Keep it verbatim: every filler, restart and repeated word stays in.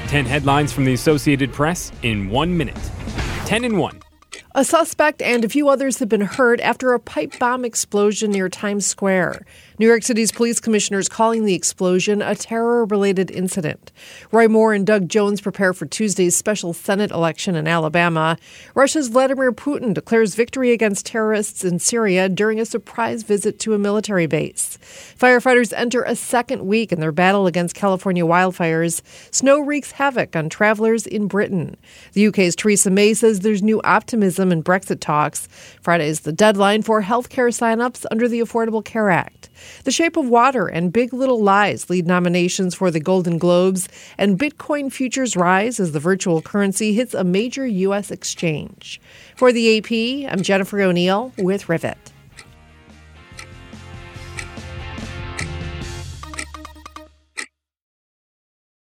ten headlines from the Associated Press in one minute. ten in one. A suspect and a few others have been hurt after a pipe bomb explosion near Times Square. New York City's police commissioners calling the explosion a terror-related incident. Roy Moore and Doug Jones prepare for Tuesday's special Senate election in Alabama. Russia's Vladimir Putin declares victory against terrorists in Syria during a surprise visit to a military base. Firefighters enter a second week in their battle against California wildfires. Snow wreaks havoc on travelers in Britain. The U K's Theresa May says there's new optimism in Brexit talks. Friday is the deadline for healthcare sign-ups under the Affordable Care Act. The Shape of Water and Big Little Lies lead nominations for the Golden Globes, and Bitcoin futures rise as the virtual currency hits a major U S exchange. For the A P, I'm Jennifer O'Neill with Rivet.